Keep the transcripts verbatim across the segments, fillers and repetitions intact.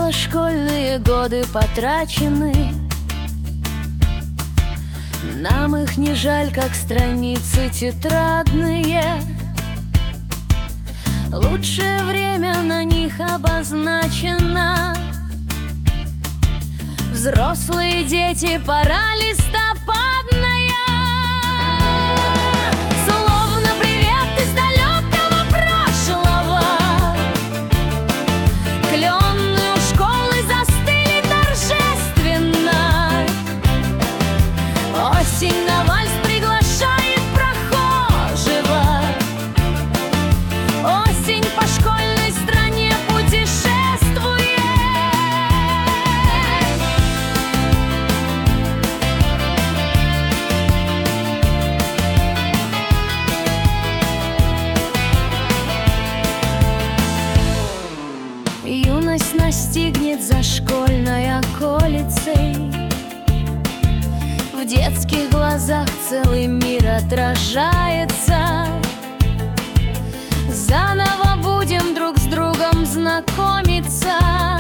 Снова школьные годы потрачены, нам их не жаль, как страницы тетрадные. Лучшее время на них обозначено. Взрослые дети, пора листопадная. Словно привет из далекого прошлого. Кленные у школы застыли торжественно. Осень на вальс приглашает прохожего. Осень по школьной стране путешествует. Юность настигнет за школьной околицей. В детских глазах целый мир отражается. Заново будем друг с другом знакомиться.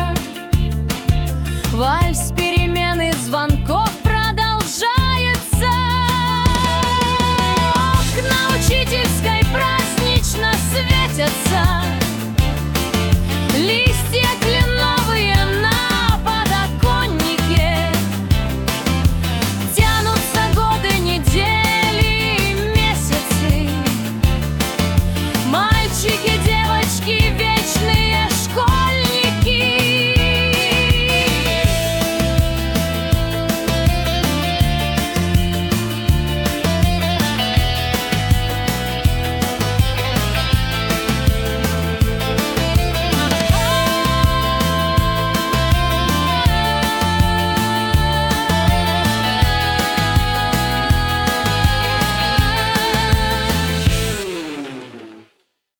Вальс перемены звонков продолжается. Окна учительской празднично светятся.